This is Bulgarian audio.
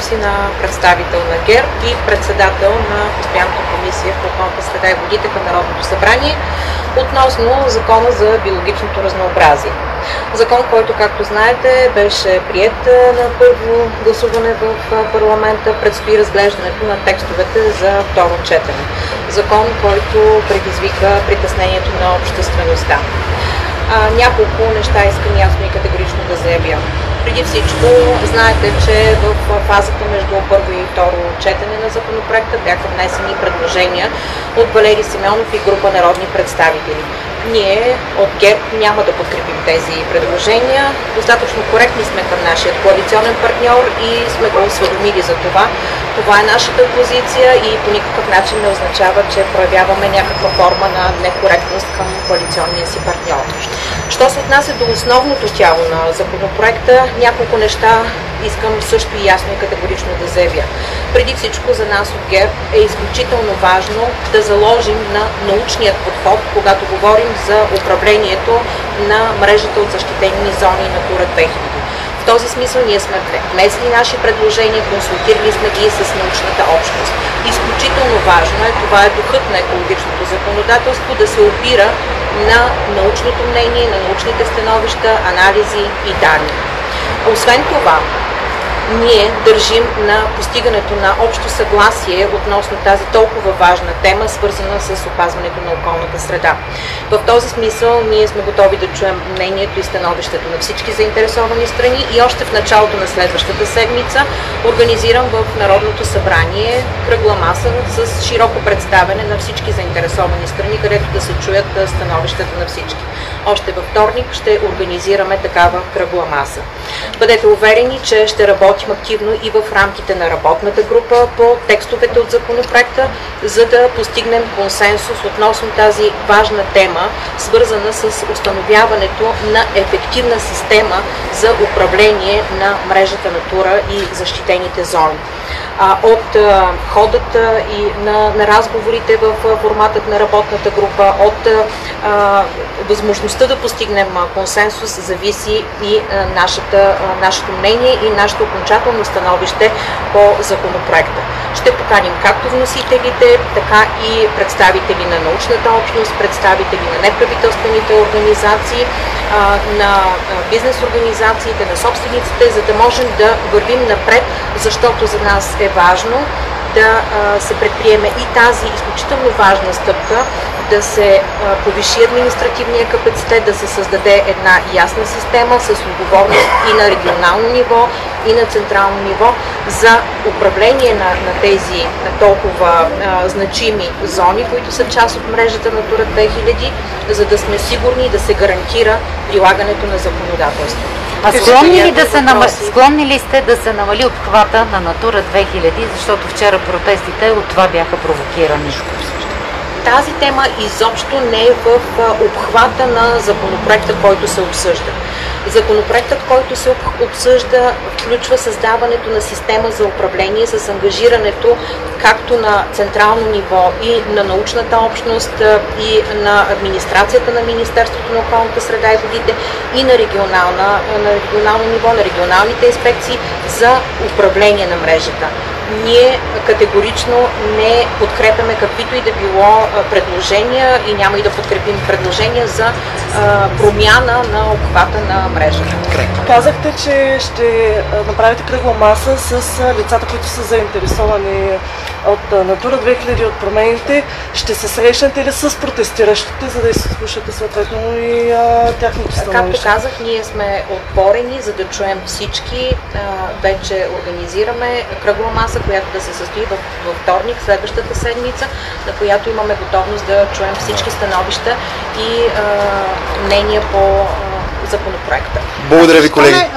си на представител на ГЕРБ и председател на Постоянната комисия по околната среда и водите към Народното събрание относно Закона за биологичното разнообразие. Закон, който, както знаете, беше приет на първо гласуване в парламента. Предстои разглеждането на текстовете за второ четене. Закон, който предизвика притеснението на обществеността. Няколко неща искам ясно и категорично да заявя. Преди всичко, знаете, че в фазата между първо и второ четене на законопроекта бяха внесени предложения от Валери Симеонов и група народни представители. Ние от ГЕРБ няма да подкрепим тези предложения. Достатъчно коректни сме към нашия коалиционен партньор и сме го осведомили за това. Това е нашата позиция и по никакъв начин не означава, че проявяваме някаква форма на некоректност към коалиционния си партньор. Що се отнася до основното тяло на законопроекта, няколко неща искам също и ясно и категорично да заявя. Преди всичко за нас от ГЕРБ е изключително важно да заложим на научният подход, когато говорим за управлението на мрежата от защитени зони Натура 2000. В този смисъл ние сме внесли наши предложения, консултирали сме ги с научната общност. Изключително важно е, това е духът на екологичното законодателство, да се опира на научното мнение, на научните становища, анализи и данни. Освен това, ние държим на постигането на общо съгласие относно тази толкова важна тема, свързана с опазването на околната среда. В този смисъл ние сме готови да чуем мнението и становището на всички заинтересовани страни и още в началото на следващата седмица организирам в Народното събрание кръгла маса с широко представяне на всички заинтересовани страни, където да се чуят становищата на всички. Още във вторник ще организираме такава кръгла маса. Бъдете уверени, че ще работим активно и в рамките на работната група по текстовете от законопроекта, за да постигнем консенсус относно тази важна тема, свързана с установяването на ефективна система за управление на мрежата Натура и защитените зони. От ходата и на разговорите в форматът на работната група, от възможността да постигнем консенсус зависи и нашето мнение и нашето окончателно становище по законопроекта. Ще поканим както вносителите, така и представители на научната общност, представители на неправителствените организации, на бизнес организациите, на собствениците, за да можем да вървим напред, защото за нас е важно да се предприеме и тази изключително важна стъпка, да се повиши административния капацитет, да се създаде една ясна система с отговорност и на регионално ниво, и на централно ниво за управление на тези толкова значими зони, които са част от мрежата Натура 2000, за да сме сигурни да се гарантира прилагането на законодателството. Склонни ли сте да се намали обхвата на Натура 2000, защото вчера протестите от това бяха провокирани? Тази тема изобщо не е в обхвата на законопроекта, който се обсъжда. Законопроектът, който се обсъжда, включва създаването на система за управление с ангажирането както на централно ниво и на научната общност и на администрацията на Министерството на околната среда и водите и на регионално ниво, на регионалните инспекции за управление на мрежата. Ние категорично не подкрепяме каквито и да било предложения и няма и да подкрепим предложения за промяна на обхвата на мрежата. Казахте, че ще направите кръгла маса с лицата, които са заинтересовани от Натура 2000, от промените. Ще се срещнете ли с протестиращите, за да изслушате съответно и тяхното становище? Както казах, ние сме отворени, за да чуем всички. Вече организираме кръгла маса, която да се състои във вторник, следващата седмица, на която имаме готовност да чуем всички становища и мнения по законопроекта. Благодаря ви, колеги.